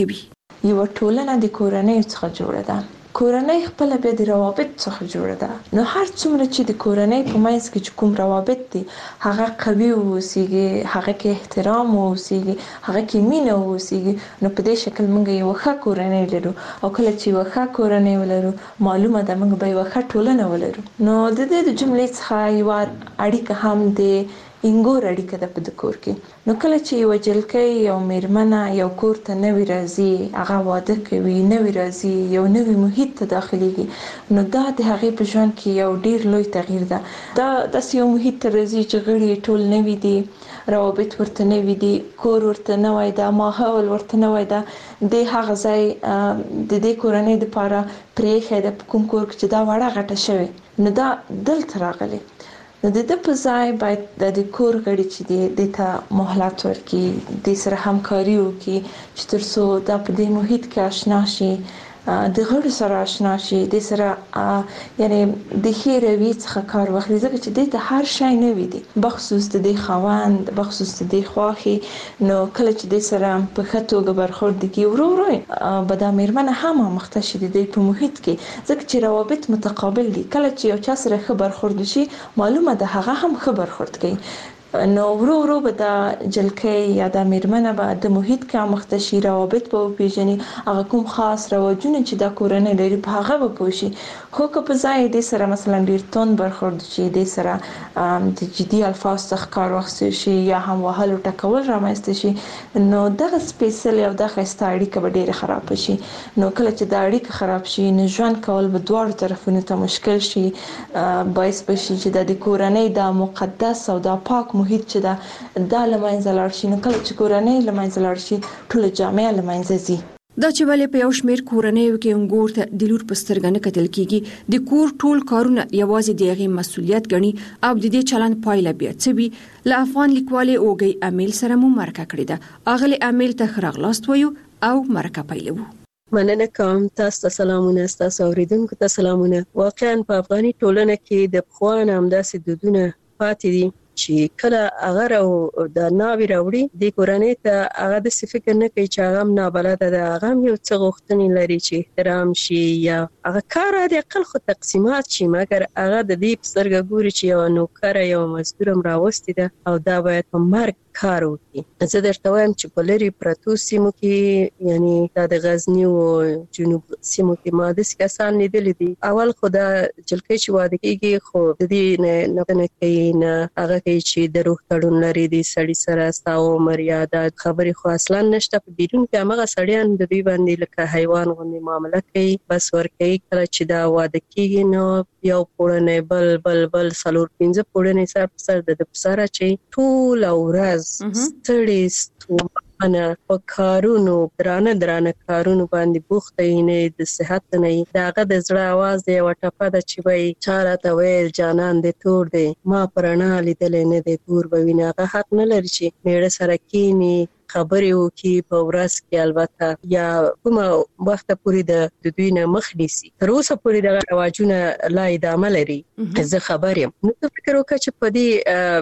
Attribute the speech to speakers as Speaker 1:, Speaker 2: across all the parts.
Speaker 1: یو ټولنه د کورنۍ څخه جوړه ده. کورنۍ خپل بیا د روابط څخه جوړه ده. نو هر څومره چې د کورنۍ په منځ کې چې کوم روابط دي هغه قوي اوسېږي، هغه کې احترام اوسېږي، هغه کې مینه اوسېږي، نو په دې شکل موږ یو ښه کورنۍ لرو. او کله چې یو ښه کورنۍ ولرو معلومه ده موږ به یو ښه ټولنه ولرو. نو د دې د جملې څخه یو اړیکه هم د انګور اړیکه ده په د کور کې. نو کله چې یو جلکۍ یو میرمنه یو کور ته نوی راځي، هغه واده کوي، نوی راځي، یو نوی محیط ته داخليږي، نو دا د هغې په ژوند کې یو ډیر لوی تغییر ده. دا داسې یو محیط ته راځي چې غړي ټول نوي دي، روابط ورته نوي دي، کور ورته نوی ده، ماحول ورته نوی ده. د هغه ځای د دې کورنۍ لپاره پرېښی ده په کوم کور کې چې دا وړه غټه شوې، نو دا دلته راغلی. نو د دې په ځای باید د کور غړي چې دي ته مهلت ورکړي، د سره همکاري وکړي چې تر څو دا په دې محیط کې آشنا شي، د غړو سره آشنا شي، د سره یعنی د ښې رویې څخه کار واخلي، ځکه چې دې ته هر شی نوی دی، بخصوص د دې خاوند، بخصوص د دې خواښې. نو کله چې دې سره په ښه توګه برخورد وکړي، ورو ورو به دا میرمنه هم آموخته شي د دې په محیط کې، ځکه چې روابط متقابل دي. کله چې یو چا سره ښه برخورد وشي معلومه ده هغه هم ښه برخورد کوي. نو ورو ورو به دا جلکۍ یا دا میرمنه به د محیط کې آموخته شي، روابط به وپیژني، هغه کوم خاص رواجونه چې دا کورنۍ لري په هغه به پوه شي. خو که په ځای دې سره مثلا ډیر تند برخورد شي، دې سره د جدي الفاظ څخه کار واخیستل شي یا هم وهل او ټکول رامنځته شي، نو دغه سپیشلي او دغه ښایسته اړیکه به ډیره خراب شي. نو کله چې دا اړیکه خراب شي نو ژوند کول به دواړو طرفونو ته مشکل شي، باعث بشي چې د کورنۍ دا مقدس او دا پاک محیط چې دا لمنځه لاړ شي. نو کله چې کورنۍ لمنځه لاړ شي ټول جامعه لمنځه ځي.
Speaker 2: دا چې ولې په یو شمېر کورنیو کې انګور ته د لور په سترګه نه کتل کېږي، د کور ټول کارونه یوازې د هغې مسؤلیت ګڼي او د دې چلند پایله بیا څه وي. له افغان لیکوالې اوږۍ امیل سره مو مرکه کړې ده. اغلې امیل ته ښه راغلاست وایو او مرکه پیلوو.
Speaker 3: مننه کوم. تاسو ته سلامونه، تاسو اوریدونکو ته سلامونه. واقعا په افغاني ټولنه کې د پخوا نه همداسې دودونه پاتې دي چې کله هغه د ناوې راوړي د کورنۍ ته هغه داسې فکر نه کوي چې هغه هم نابلده ده، هغه هم یو څه غوښتنې لري چې احترام شي یا هغه کار د اقل خو تقسیمات شي، مګر هغه د دې په سترګه ګوري چې یو نوکره یو مزدور هم راوستې ده او دا باید په مرګ کار وکړي. زه درته وایم چې په لرې پرتو سیمو کې، یعنی دا د غزني او جنوب سیمو کې ما داسې کسان لیدلي دي. اول خو دا جلکۍ چې واده کېږي خو د دې نه کوي، نه هغه کوي چې د روح تړون لري د سړي سره، ستا عمر یا دا خبرې خو اصلا نشته. په بیرون کې همغه سړیان د دوی باندې لکه حیوان غوندې معامله کوي، بس ورکوي. کله چې دا واده کېږي نو یو پوړنی بل 4-5 پوړنی سر په سر د پسر چې ټول ورځ ستړي ستومانه په کارونو درانه کارونو باندې بوخته نه د صحت نه داغه د زړه आवाज دی وټپه د چې وای چاره ته ویل جانان دې تور دی ما پرانا لیدل نه دې تور بوینه حق نه لري چې میړه سره کینی خبرې وکي په ورځ کې، البته یا کومه وخت پورې د دوی نه مخ نیسي. تر اوسه پورې د رواجونه لا ادامه لري. زه خبر یم. نو فکر وکړه چې په دې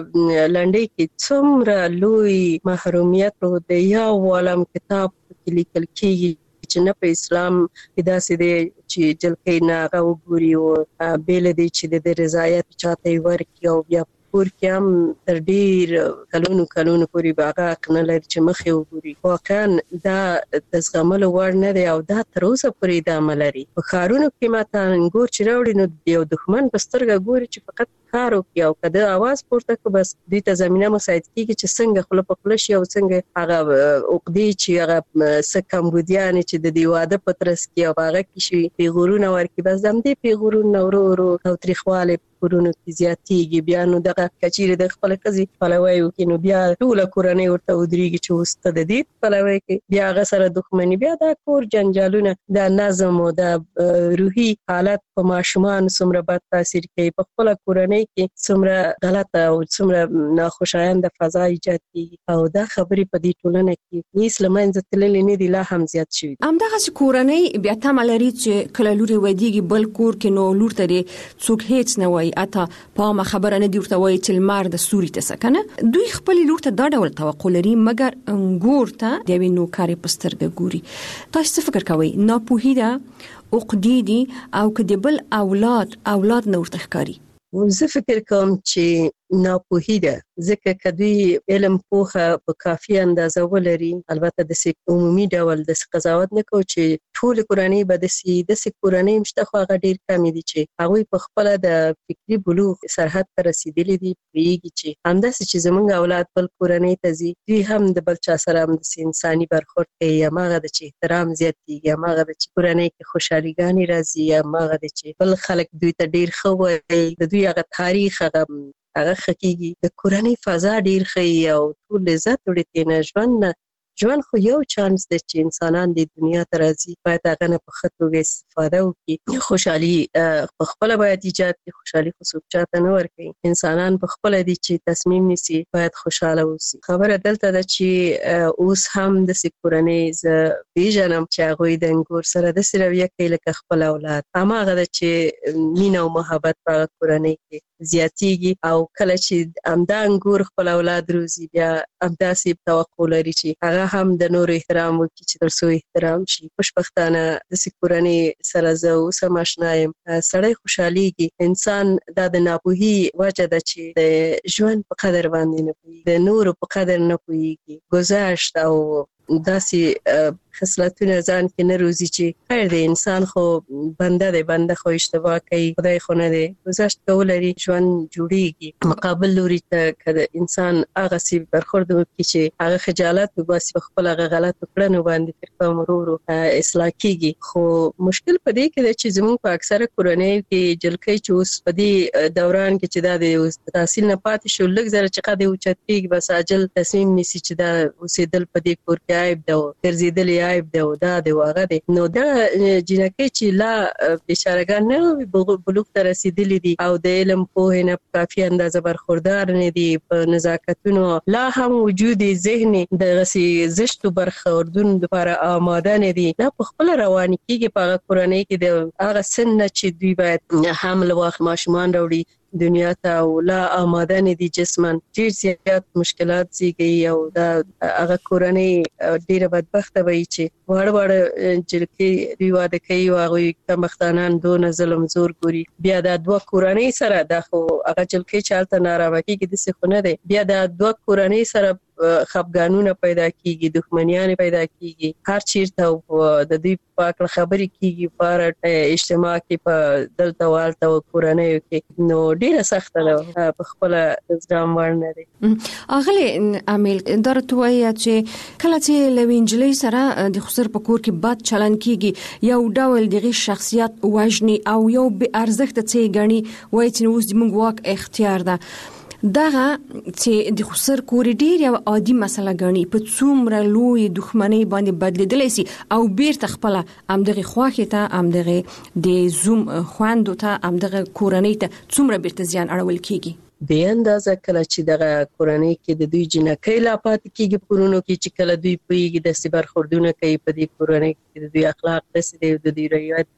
Speaker 3: لنډۍ کې څومره لوی محرومیت د یو عالم کتاب کې لیکل کېږي چې نه په اسلام کې داسې دی چې جلکۍ نه هغه وګوري او بیل دی چې د رضایت چاته ورکړي او بیا کور کې هم تر ډیر کلونو پورې باغه نه لري چې مخې وګوري. واقعا دا د زغملو وړ نه دی او دا تر اوسه پورې ادامه لري. په ښارونو کې ماته انګور چې راوړي نو یو دښمن په سترګه ګوري چې فقط کار وکړي او کده आवाज پورته کړي بس دوی ته زمينه مساعد کیږي چې څنګه خپل په خپل شي او څنګه هغه عقدې چې هغه کمبودیان چې د دیواده پترس کې او هغه کې شي پیغورونه ورکي بس دم دې پیغورونه ورو او تاریخواله کورونو کې زیاتېږي. بیا نو دغه کچېره د خپل قضې پلوي وکړي نو بیا ټول کورنۍ ورته ودرېږي چې وسته د دې پلوي کې بیا هغه سره دښمني، بیا د کور جنجالونه، د نظم او د روحي حالت په ماشومان څومره بد تاثیر کوي، په خپل کورنۍ کې څومره غلطه او څومره ناخوشایند فضا ایجاد کیږي او دا خبرې په دې ټولنه کې هیڅ لمنځه تللې نه دي، لا هم زیات شوي.
Speaker 2: همدغه کورنۍ بیا تمه لري چې کله لور ودیږي بل کور کې نو لور ته څوک هیڅ نه وایي وای اته په خبره نه دی ورته وای چې لمر د سوري ته سکنه دوی خپل لور ته دا ډول توقع لري مګر انګور ته د وینو کاری پسترګه ګوري. تاسو فکر کوئ ناپوهی ده عقدې دي او که د بل اولاد نور تخکاری؟
Speaker 3: زه فکر کوم چې ناپوهی ده ځکه که دوی علم پوهه په کافي اندازه ولري البته د عمومي ډول د قضاوت نه کوو چې ټول کورنۍ به د کورنۍ مشته خو هغه ډیر کم دي چې هغوی په خپل د فکری بلوغ سرحد ته رسیدلي دي پوهیږي چې همداسې چې زمونږ اولاد بل کورنۍ ته ځي دوی هم د بل چا سره هم د انساني برخورد کوي هماغه د چې احترام زیاتېږي هماغه د چې کورنۍ کې خوشحاليګانې راځي هماغه د چې بل خلک دوی ته ډیر ښه وایي د دوی هغه تاریخ هغه خکېږي د کورنۍ فضا ډیر ښه او ټول عزت وړي تېنه ژوند خو یو چانس دی چې انسانان د دنیا ته راځي باید هغه نه په ښه توګه استفاده وکړي. خوشحالي په خپله باید ایجاد کړي خوشحالي خو څوک چاته نه ورکوي انسانان په خپله دي چې تصمیم نیسي باید خوشحاله اوسي. خبره دلته ده چې اوس هم داسې کورنۍ زه پیژنم چې هغوی د انګور سره داسې رویه کوي لکه خپل اولاد هماغه ده چې مینه او محبت په هغه کورنۍ کې زیاتیږي او کله چې همدا انګور خپل اولاد روزي بیا همداسې توقع لري چې هغه هم د نورو احترام وکړي چې تر څو احترام شي. خوشبختانه داسې کورنۍ سره زه اوس هم اشنا یم سړی خوشحالیږي. انسان دا د ناپوهي وجه ده چې د ژوند په قدر باندې نه پوهیږي د نورو په قدر نه پوهیږي گذشت او داسې خصلتونه ځان کې نه روزي چې خیر دی انسان خو بنده خو اشتباه کوي خدای خو نه دی گذشت کولري ژوند جوړیږي مقابل لوري ته که انسان هغه سی برخورد وکړي چې هغه خجالت وباسي په خپل هغه غلط کړنو باندې فکر مرورو اصلاح کیږي. خو مشکل په دې کې دی چې زموږ په اکثره کورنۍ کې جلکۍ چې اوس په دې دوران کې چې دا د تحصیل نه پاتې شو لږ زره چې قد اوچت کېږي بس عاجل تصمیم نیسي چې دا اوسېدل په دې کور کې عیب ده ګرځېدل عیب ده او دا دی هغه دی نو دا جنکۍ چې لا بیچارهګان نه بلوغ ته رسیدلي دي او د علم پوهې نه په کافي اندازه برخوردار نه دي په نزاکتونو لا هم وجود ذهن دغسې زشتو برخوردونو لپاره آماده نه دي دا په خپله روانې کېږي په هغه کورنۍ کې د هغه سن نه چې دوی باید حمل واخ ماشومان راوړي دنیا ته او لا آماده نه دي جسمن ډیر زیات مشکلات زیږي او دا هغه کورنۍ ډیره بدبخته وي چې واړه جلکې دوی واده کوي او هغوی کمبختانان دونه ظلم زور ګوري بیا دا دوه کورنۍ سره دا خو هغه جلکې چې هلته نارامه کېږي داسې خو نه دی بیا دا دوه کورنۍ سره خفګانونه پیدا کیږي دښمنیان پیدا کیږي هر چیرته د دوی په اړه خبرې کیږي په اجتماع کې په دلته والته او کورنۍ کې نو ډیره سخته ده په خپل زغم وړ نه دی.
Speaker 2: اغلی عامل درته وایي چې کله چې لوینجلې سره د خسر په کور کې بد چلن کیږي یو ډول دغه شخصیت وژني او یو به ارزښت څه غني وایي چې اوس د موږ واک اختیار ده دغه چې د خسر کور ډیر یو عادي مسله غني په څومره لوی دښمنۍ باندې بدلیدلی سي او بیرته خپل امدغه خواخه ته امدغه د زوم خواندو ته امدغه کورنۍ ته څومره بیرته زیان اړول کیږي
Speaker 3: به اندازه کله چې دغه کورنۍ کې د دوی جنکۍ لا پاتې کیږي پرونو کې چې کله دوی پوهیږي د سبر خوردونه کوي په دې کورنۍ کې د دوی اخلاق داسې دی د دوی رویات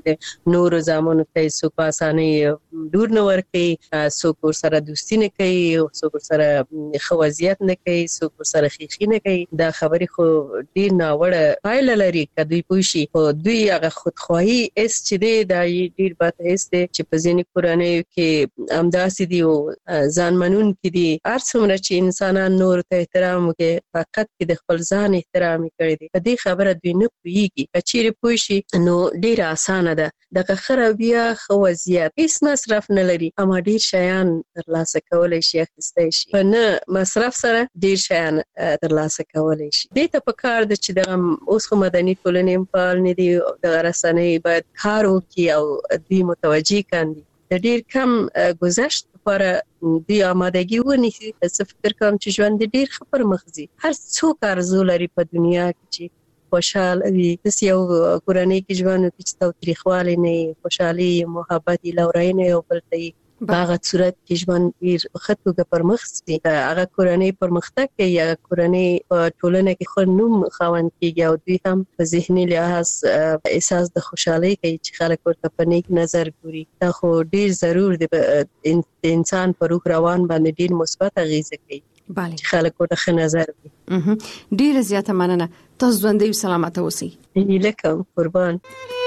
Speaker 3: نور زامنو ته څوک په اسانۍ لور نه ورکوي څوک ورسره دوستي نه کوي څوک ورسره ښه وضعیت نه کوي څوک ورسره خیښي نه کوي دا خبرې خو ډېر ناوړه پایله لري که دوی پوه شي خو دوی هغه خودخواهي حس چې دی دا ډېر بد حس دی چې په ځینې کورنیو کې همداسې دي او ځان منونکي دي هر څومره چې انسانان نورو ته احترام وکړي فقط کې د خپل ځان احترام یې کړی دی په دې خبره دوی نه پوهېږي که چیرې پوه شي نو ډېره اسانه ده دغه ښه رویه ښه وضعیت هېڅ مصرف نه لري اما ډېر شیان ترلاسه کولی شي اخیستی شي په نه مصرف سره ډېر شیان ترلاسه کولی شي دې ته پکار ده چې دغه اوس خو مدني ټولنې هم فعال نه دي دغه رسنۍ باید کار وکړي او دوی متوجه کاندي د ډېر کم گذشت لپاره دوی آمادګي ونیسي زه فکر کوم چې ژوند ډېر ښه پرمخ ځي هر څوک آرزو لري په دنیا کې چې خوشحال وي داسې یو کورنۍ کې ژوند وکړي چې تاوتریخوالی نه وي خوشحالي محبت لورینه یو بل ته هغه صورت کې ژوند ډیر خطوګه پرمخ سي هغه کورنۍ پرمختګ کوي یا کورنۍ ټولنه کې خو نوم خوند کیږي او دوی هم په ذهني لحاظ احساس د خوشحالي کوي چې خلک ورته په نیک نظر ګوري. دا خو ډیر ضرور دی د انسان په روح روان باندې ډیر مثبت اغیزه کوي.
Speaker 2: بله
Speaker 3: خلک ورته ښه نظر کوي.
Speaker 2: ډیر زیاته مننه. تاسو ژوندۍ او سلامت اوسئ.
Speaker 3: لکه قربان.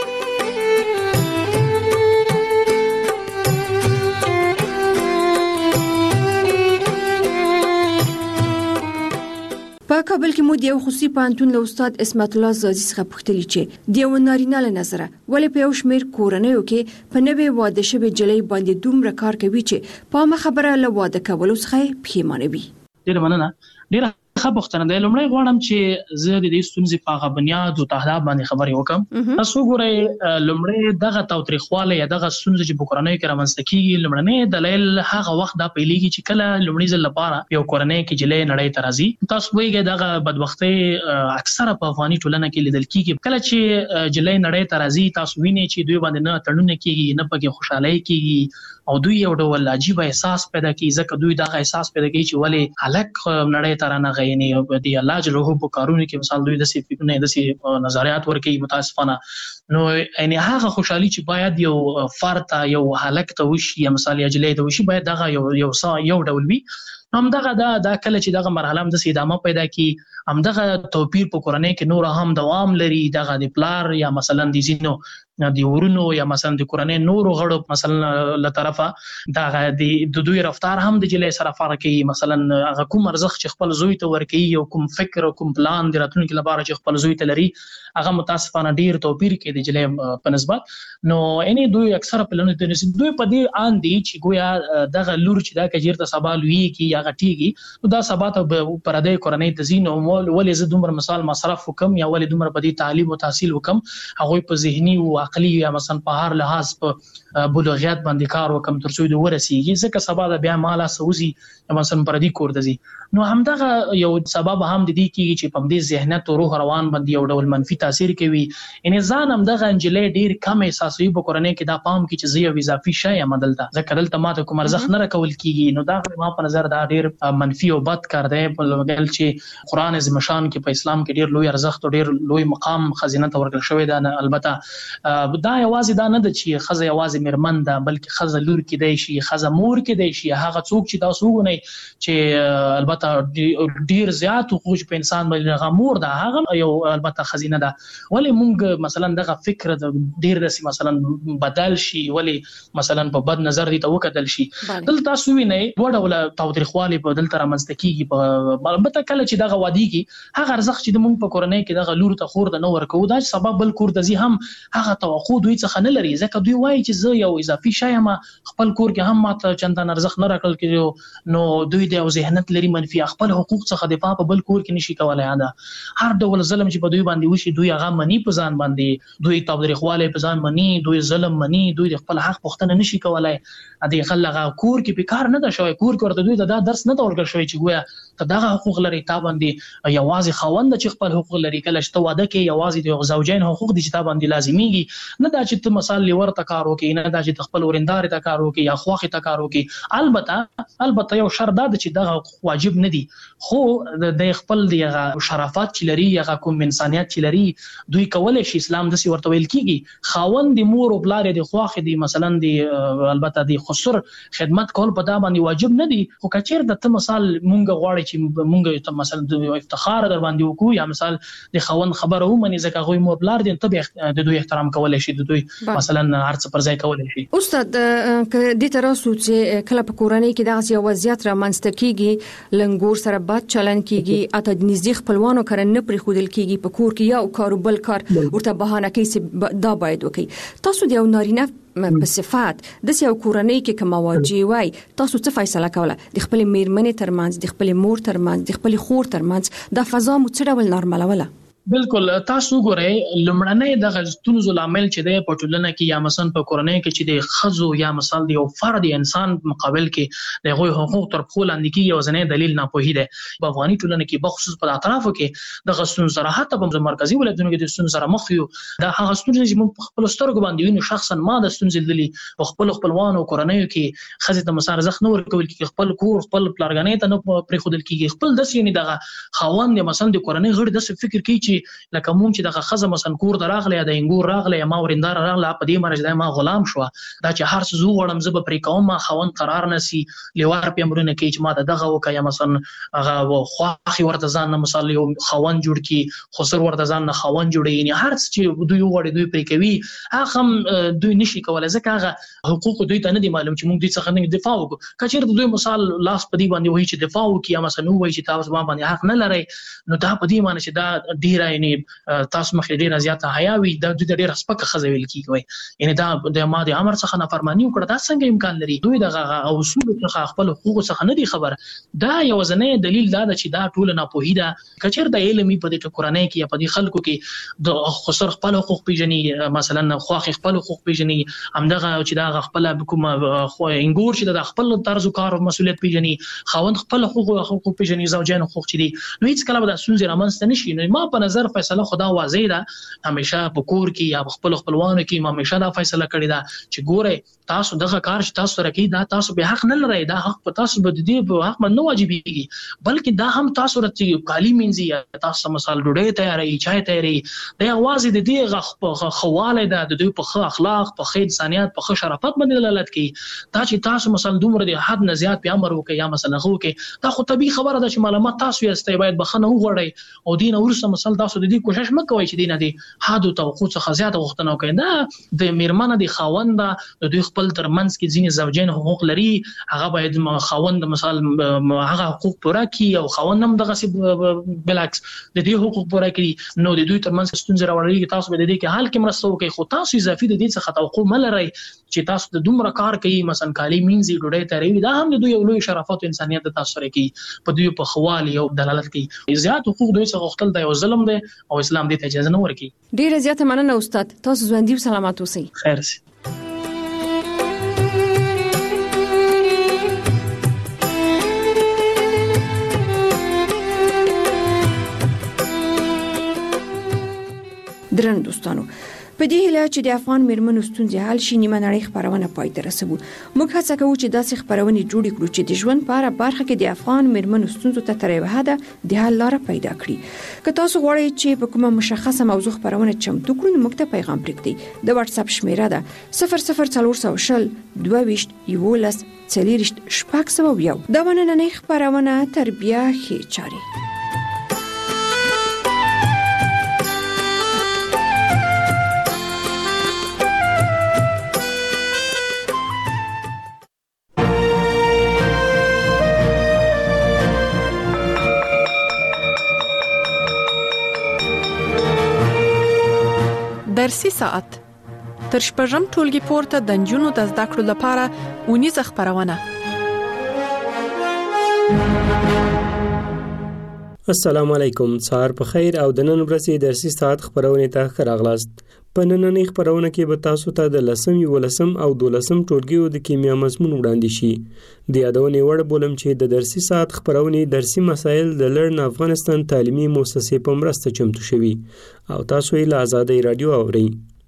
Speaker 2: په کابل کې مو د یو خصوصي پوهنتون له استاد اسمت الله زازي څخه پوښتنه چې د یو نارینه له نظره ولې په یو شمېر کورنیو کې په نوې واده شوې جلۍ باندې دومره کار کوي چې په ما خبره له واده کولو څخه پښیمانه وي.
Speaker 4: ډیر مننه. ډیر ښه پوښتنه ده. لومړی غواړم چې زه د دې ستونزې په هغه بنیاد او تهداب باندې خبرې وکم. تاسو ګورئ لومړی دغه تاوتریخواله یا دغه ستونزې چې په کورنۍ کې رامنځته کیږي لومړنی دلیل هغه وخت دا پیلېږي چې کله لومړی ځل لپاره یو کورنۍ کې جلۍ نړۍ ته راځي. تاسو وایي دغه بدبختي اکثره په افغاني ټولنه کې لیدل کیږي. کله چې جلۍ نړۍ ته راځي تاسو وینئ چې دوی باندې نه تړونه کیږي نه پکې خوشحالي کیږي او دوی یو ډول عجیب احساس پیدا کوي ځکه دوی دغه احساس پیدا کوي چې ولې هلک نړۍ ته رانه غویني او د الله جل جلاله په کارونو کې مثال دوی د سي فکرونه د سي نظریات ورکوي متاسفانه. نو یعنی هغه خوشحالي چې باید یو فرد یو هلک ته وشي یا مثال یجلې ته وشي باید دغه یو ډول وي. هم دغه دا کله چې دغه مرحله هم د ادامه پیدا کی هم دغه توپیر په کورنۍ کې نور هم دوام لري. دغه د پلار یا مثلا د زینو د ورونو یا مثلا د کورنۍ نور غړو مثلا له طرفه دغه د دوی رفتار هم د جلې سره فرق کوي. مثلا هغه کوم ارزښت چې خپل زوی ته ورکوي او کوم فکر او کوم پلان د راتلونکي لپاره چې خپل زوی ته لري هغه متاسفانه ډیر توپیر کوي د جلې په نسبت. نو اني دوی اکثره پلانونه د دوی په دې ان دي چې ګویا دغه لور چې دا کجیر ته سوال وی کی یا غټیږي نو دا سبا ته پر دې کورنۍ ته زینو ولې زه دومره مثال مصرف وکم یا ولې دومره په دې تعلیم او تحصیل وکم هغه په ذهني او عقلي یا مثلا په هر لحاظ په بلوغیت باندې کار وکم تر څو د ورسیږي ځکه سبا د بیا مالا سوزي مثلا پر دې کور دزي. نو همدغه یو سبب هم د دې کیږي چې په دې ذهنیت او روح روان باندې یو ډول منفي تاثیر کوي. ان ځان هم دغه انجلې ډیر کم احساسوي په کورنۍ کې دا پام کې چې زه یو اضافي شی یم دلته ځکه دلته ماته کوم ارزښت نه راکول کیږي. نو دا ما په نظر دا ډیر منفي او بد کار دی په لګل چې قران عظیم شان کې په اسلام کې ډیر لوی ارزښت او ډیر لوی مقام خزینه ته ورکړل شوی دا. البته دا یوازې دا نه ده چې خزه یوازې مرمن ده بلکې خزه لور کې دی شي خزه مور کې دی شي هغه څوک چې تاسو وګورئ چې البته ډیر زیات حقوق په انسان باندې غمور ده هغه یو البته خزینه ده. ولی مونږ مثلا دغه فکر د ډیر رسي مثلا بدل شي ولی مثلا په بد نظر دي ته وکدل شي دلته تاسو وینئ وړه ولا تاوتریخواله په دلته رامنځته کیږي. په البته کله چې دغه وادي کې هغه ارزښت چې مونږ په کورنۍ کې دغه لور ته خور د نو ورکو دا سبب بل کور د زی هم هغه توقع دوی څخه نه لري ځکه دوی وایي چې زه یو اضافي شی یم خپل کور کې هم ماته چندان ارزښت نه راکړل کېږي. نو دوی د ذهنیت لري منفي خپل حقوق څخه دفاع په بل کور کې نشي کولای. دا هر ډول ظلم چې په دوی باندې وشي دوی هغه منی په ځان باندې دوی تاوتریخواله په ځان منی دوی ظلم منی دوی خپل حق پوښتنه نشي کولای. د خلغه کور کې په کار نه ده شوی کور کې ورته دوی دا درس نه ورکړل شوی چې ګویا ته دغه حقوق لري تا باندې یوازې خوند چې خپل حقوق لري کله چې ته واده کې یوازې د زوجین حقوق دي چې تا باندې لازميږي نه دا چې ته مثال لور ته کار وکې نه دا چې خپل ورندار ته کار وکې یا خواخې ته کار وکې. البته یو شرط دا چې دغه واجب نه دي خو د خپل دغه شرافت چې لري یا کوم انسانيت چې لري دوی کولای شي اسلام د سی ورته ویل کیږي خوند د مور او بلار د خواخې دي مثلا د البته د خسر خدمت کول په دا باندې واجب نه دي. خو کچیر د ته مثال مونږ غواړي چې مونږ ته مثلا د افتخار در باندې وکړو یا مثال د خوند خبره ومني ځکه غوي مور بلار دي ته د دوی احترام کولای شي د دوی مثلا هرڅ پر ځای کولای شي.
Speaker 2: استاد د تراسو چې کله په کورنۍ کې دغه یو وضعیت را منځته کیږي لنګور سره بد چلن کیږي اته د نږدې خپلوانو کرن نه پرې خودل کیږي په کور کې یا کاروبل کار ورته بهانه کوي چې دا باید وکړي. تاسو د یو نارینه په صفات د یو کورنۍ کې کوم واجب وای تاسو څه فیصله کوله د خپل میرمنې ترمنځ د خپل مور ترمنځ د خپل خور ترمنځ د فضا مو څه ډول نارملوله؟
Speaker 4: بالکل تاسو ګورئ لمړنۍ د غزتونو لامل چې د پټولنه کې یا مثلا په کورنۍ کې چې د خزو یا مثال دی او فرد انسان مقابل کې د غوي حقوق تر خپل اندکی یو ځنې دلیل نه پوهی دی په افغاني ټولنه کې بخصوص په اطرافو کې د غزتون سره حتی په مرکزی ولایتونو کې د غزتون سره مخ یو د هغه ستونزې چې موږ خپل سترګو باندې وینو شخصا ما د ستونزې دلی په خپل خپلوانو کورنۍ کې خزه د مسار زخ نور کول کې خپل کور خپل پلارګنې ته نه پرې خودل کېږي خپل د سینې دغه خاوند مثلا د کورنۍ غړي د فکر کوي چې لکه مونږ چې دغه خزه مثلا کور دراغله یا د انګور راغله یا ما ورندار راغله په دې مرز د ما غلام شو دا چې هر څه زو وړم زب پرې کوم ما خوند قرار نسی لیوار په امرونه کې چې ما دغه وکیا مثلا هغه خواخي ورته ځان مثلا یو خوند جوړ کی خسر ورته ځان نه خوند جوړي یعنی هر څه چې دوی وړي دوی پرې کوي هغه دوی نشي کولای ځکه هغه حقوق دوی ته نه دي معلوم چې مونږ دوی څخه نه دفاع وکړو کچېر دوی مثال لاس په دې باندې وایي چې دفاع وکړي مثلا وایي چې تاسو باندې حق نه لري نو دا په دې معنی چې دا ډیره یعنی تاسو مخې ډیره زیاته حیا وي دا د ډیره سپکه خزویل کیږي یعنی دا د ماده امر څخه نافرمانی وکړه دا څنګه امکان لري دوی د اصول څخه خپل حقوق څخه نه دي خبر دا یو ځنې دلیل دا چې دا ټول نه پوهیدا کچر د علمي په دې کورنۍ کې یا په دې خلکو کې د خسر خپل حقوق پیژني مثلا خواخ خپل حقوق پیژني همدغه چې دا خپل کوم خو انګور چې د خپل طرز کار او مسولیت پیژني خاوند خپل حقوق پیژني زوجین حقوق چي دي نو هیڅ کله به د سونځ رامنځته نشي نو ما په نظر فیصله خدا واضح ده همیشه په کور کې یا خپل خپلوانو کې ما همیشه دا فیصله کړی ده چې ګوره تاسو دغه کار چې تاسو سره کوي دا تاسو به حق نه لرئ دا حق په تاسو به دي په حق نه واجبېږي بلکې دا هم تاسو رته کالی منځي تاسو مثال ډوډۍ تیاري چای تیاري د اواز د دې خواله ده د دوی په ښه اخلاق په ښه انسانيت په ښه شرافت باندې دلالت کوي دا چې تاسو مثلا دومره د حد نه زیات په امر وکي یا مثلا خو کې دا خو طبيعي خبره ده چې معلومات تاسو یې استای باید بخنه وغوړی او دین ورسره مثلا تاسو د دې کوشش مکوئ چې دینه دي حد توقع څخه زیاته وختونه کوي دا د میرمنه د خاوند د دوی خپل ترمنځ کې ځینې زوجین حقوق لري هغه باید خاوند مثال هغه حقوق پوره کړي او خاوند هم دغه بلعکس د دې حقوق پوره کړي نو د دوی ترمنځ ستونزې راوړي تاسو به د دې کې حل کې مرسته وکړي خو تاسو اضافي د دې څخه توقع ملرئ چې تاسو د دومره کار کوي مثلا کالی مینځي ډوډۍ تیاروي دا هم د دوی یو لوی شرافت او انسانيت د تاسو سره کوي په دوی په خوالي او دلالت کوي زیات حقوق دوی څخه غوښتل د یو ظلم دی او اسلام دې ته اجازه نه ورکوي
Speaker 2: ډیره زیاته مننه استاد تاسو ژوندۍ او سلامات اوسئ
Speaker 4: خیر سي
Speaker 2: درنو دوستانو په دې هیله چې د افغان میرمنو ستونزې حل شي نیمه نړۍ خبرونه پای ته رسوو موږ هڅه کوو چې داسې خبرونه جوړ کړو چې د ژوند په اړه برخه کې د افغان میرمنو ستونزو ته تر یوه حده د حل لاره پیدا کړي که تاسو غواړئ چې په کومه مشخصه موضوع خبرونه چمتو کړو نو موږ ته پیغام پرېږدئ د واتس اپ شمیره ده 00400 22 11 40 شپږ دا نننۍ خبرونه تربیه ښې چاري
Speaker 5: درسي ساعت تر شپږم ټولګي پورته د نجونو د زده کړو لپاره اونیزه خبرونه
Speaker 6: السلام علیکم سهار په خیر او د نن ورځې درسي ساعت خبرونه ته راغلاست په نننۍ خبرونه کې به تاسو ته د 10 او 12 ټولګیو د کیمیا مضمون وړاندې شي د یادونې وړ بولم چې د درسي ساعت خبرونه درسي مسایل د لرن افغانستان تعلیمي مؤسسې په مرسته چمتو شوي او تاسو یې له آزادۍ رادیو اورئ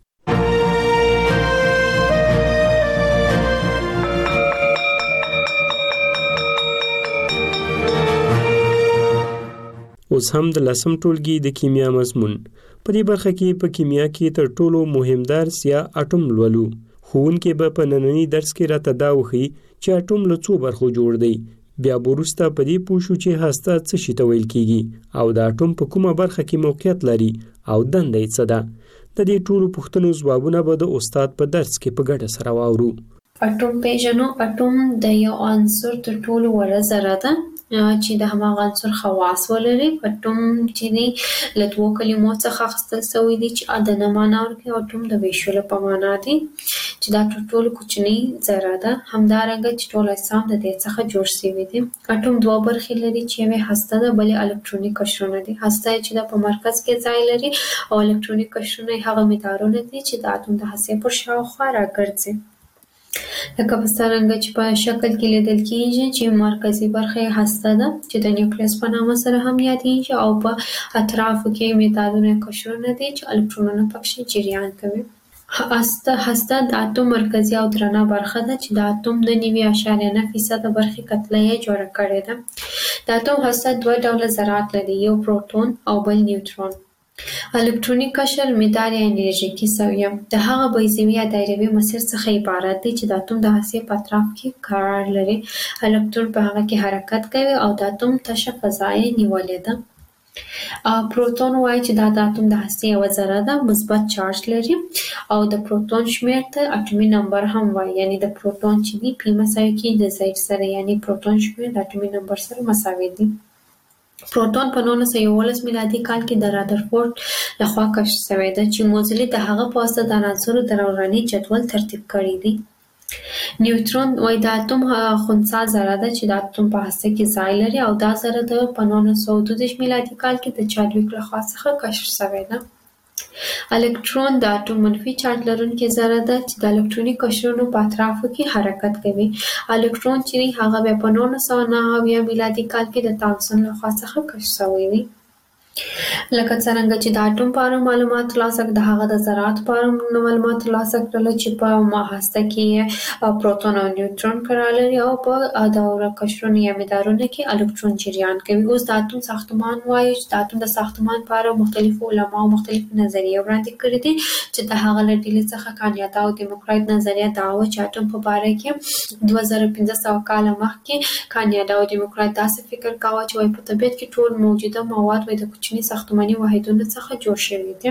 Speaker 6: اوس هم د 10 ټولګي د کیمیا مضمون په دې برخه کې په کیمیا کې تر ټولو مهم درس یا اټوم لولو ښوونکی به په نننۍ درس کې راته دا وښيي چې اټوم له څو برخو جوړ دی بیا وروسته په دې پوه شو چې هسته څه شي ته ویل کیږي او د اټوم په کومه برخه کې موقعیت لري او دنده یې څه ده د دې ټولو پوښتنو ځوابونه به د استاد په درس کې په ګډه سره واورو
Speaker 7: اټوم پیژنو اټوم د یو عنصر تر ټولو وړه ذره ده چې د هماغه عنصر خواص ولري اټوم چې دی له دوو کلمو څخه اخیستل شوی دی چې د نه معنا ورکوي اټوم د ویشلو په معنا دی چې دا ټول کوچني ذره ده. همدارنګه چې ټول اجسام د دې څخه جوړ شوي دي. اټوم دوه برخې لري چې یوه هسته ده بلې الکتروني قشرونه دي. هسته چې د په مرکز کې ځای لري او الکتروني قشرونه هغه مدارونه دي چې د اټوم د هستې پر شاوخوا راګرځي. لکه په څرنګه چې په شکل کې لیدل کېږي چې مرکزي برخه هسته ده چې د نیوکلیس په نامه سره هم یادېږي او په اطرافو کې مدارونه قشرونه دي چې الکترونونه پکې جریان کوي. هسته د اټوم مرکزي او درنه برخه ده چې د اټوم د 9.9% برخې کتله یې جوړه کړې ده. د اټوم هسته دوه ډوله ذرات لري، یو پروټون او بل نیوټرون. الکتروني قشر مدار یا انرژیکي سویه د هغه بیضوي یا دایروي مسیر څخه عبارت دی چې د اټوم د هستې په اطراف کې قرار لري. الکترون په هغه کې حرکت کوي او د اټوم تشه فضا یې نیولې ده. پروټون وایي چې دا د اټوم د هستې یوه ذره ده، مثبت چارج لري او د پروټون شمېر ته اټومي نمبر هم وایي، یعنی د پروټون چې دی پی مساوي کېږي د زید سره، یعنی پروټون شمېر د اټومي نمبر سره مساوي دی. پروټون په 1911 میلادي کال کې د رادرفورډ لخوا کشف شوی دی چې موزلي د هغه په واسطه د عناصرو د دوراني جدول ترتیب کړی دی. نیوټرون وایي د اټوم خنثی ذره ده چې د اټوم په هسته کې ځای لري او دا ذره د په 1922 میلادي کال کې د چادویک لخوا څخه کشف شوی ده. الکترون د اټوم منفي چارج لرونکې ذره ده چې د الکتروني قشرونو په اطرافو کې حرکت کوي. الکترون چې دی هغه بیا په 1909 میلادي کال کې د تامسون لخوا څخه کشف شوی دی. لکه څرنګه چې د اټوم په اړه معلومات ترلاسه کړل، د هغه د ذراتو په اړه معلومات ترلاسه کړل چې په هسته کې پروټون او نیوټرون قرار لري او په دوره قشرونو یا مدارونو کې الکترون جریان کوي. اوس د اټوم ساختمان وایي چې د اټوم د ساختمان په اړه مختلفو علماو مختلفې نظریې وړاندې کړې دي چې د هغه له ډلې څخه کانیاتا او دیموکرایت نظریه دا وه چې اټوم په باره کې 2500 کاله مخکې کانیاتا او دیموکرایت داسې فکر کاوه چې وایي په طبیعت کې ټول موجوده مواد وایي د کوچني ساختماني واحدونو څخه جوړ شوي دي.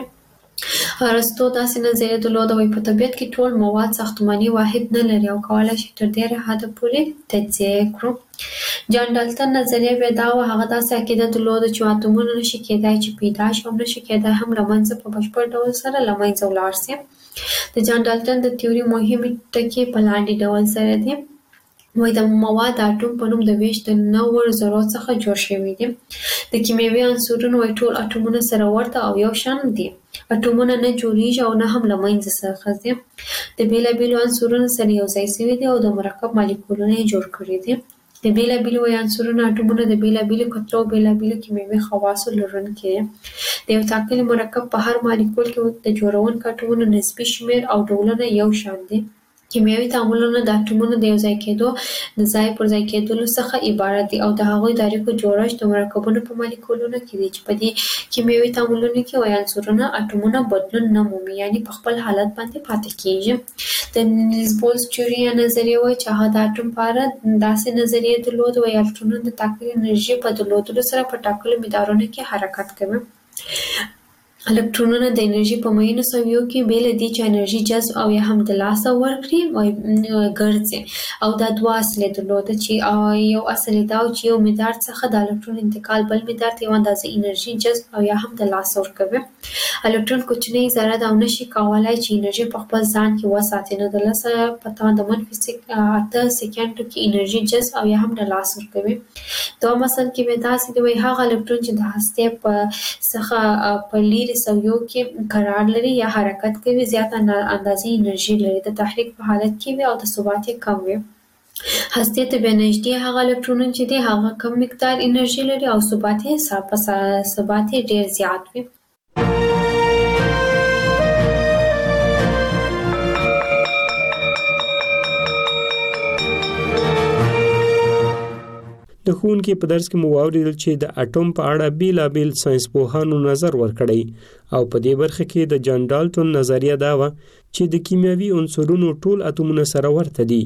Speaker 7: ارسطو داسې نظریه درلوده وایي په طبیعت کې ټول مواد ساختماني واحد نه لري او کولی شي تر ډېره حده پورې تجزیه یې کړو. جان ډالټن نظریه بیا دا وه، هغه داسې عقیده درلوده چې اتومونه نشي کېدای چې پیدا شي او نشي کېدای هم له منځه په بشپړ ډول سره له منځه ولاړ شي. د جان ډالټن د تیوري مهمې ټکي په لاندې ډول سره دي. وایي د مواد د اټوم په نوم د ویش د 9 ذرو څخه جوړ شوي دي. د کیمیاوي عنصرونو وایي ټول اټومونه سره ورته او یو شان دي. اټومونه نه جوړیږي او نه هم له منځه څخه ځي. د بېلابېلو عنصرونو سره یو ځای شوي دي او د مرکب مالیکولونه یې جوړ کړي دي. د بېلابېلو عنصرونو اټومونه د بېلابېلو کتلو او بېلابېلو کیمیاوي خواصو لرونکي دي. د یو ټاکلي مرکب په هر مالیکول کې د جوړونکو اټومونو نسبي شمېر او ډولونه یو شان دي. کیمیاوي تعاملونه د اټومونو د یو ځای کېدو د ځای پر ځای کېدلو څخه عبارت دي او د هغوی د اړیکو جوړښت د مرکبونو په مالیکولونو کې دی چې په دې کیمیاوي تعاملونو کې وایي عنصرونه اټومونه بدلون نه مومي، یعنې په خپل حالت باندې پاتې کېږي. د نیلز بولز تیوري یا نظریه وایي چې هغه د اټوم په اړه داسې نظریه درلوده وایي الکترونونه د ټاکلې انرژي په درلودلو سره په ټاکلو مدارونو کې حرکت کوي. الکترونونه د انرژي په معینو سویو کې بې له دې چې انرژي جذب او یا هم د لاسه ورکړي ګرځي. او دا دوه اصلې درلوده چې یو اصل یې دا و چې یو مدار څخه د الکترون انتقال بل مدار ته یوه اندازه انرژي جذب او یا هم د لاسه ورکوي. الکترون کوچنۍ ذره ده او نشي کولی چې انرژي په خپل ځان کې وساتي، نو د لسه په توان د -8 سکنډو کې انرژي جذب او یا هم د لاسه ورکوي. دوه مثل کې به داسې دی وایي هغه الکترون چې د هستې څخه په لیرې سویو کې قرار لري یا حرکت کوي زیات اندازې انرژي لري، د تحریک په حالت کې وي او د ثبات یې کم وي. هستې ته بیا نږدې هغه الکترونونه چې دی هغه کم مقدار انرژي لري او ثبات یې ډېر زیات وي.
Speaker 6: د ښوونکي په درس کې مو واورېدل چې د اټوم په اړه بیلابیل ساینسپوهانو نظر ورکړی او په دې برخه کې د جان ډالټن نظریه دا وه چې د کیمیاوي عنصرونو ټول اتومونه سره ورته دي.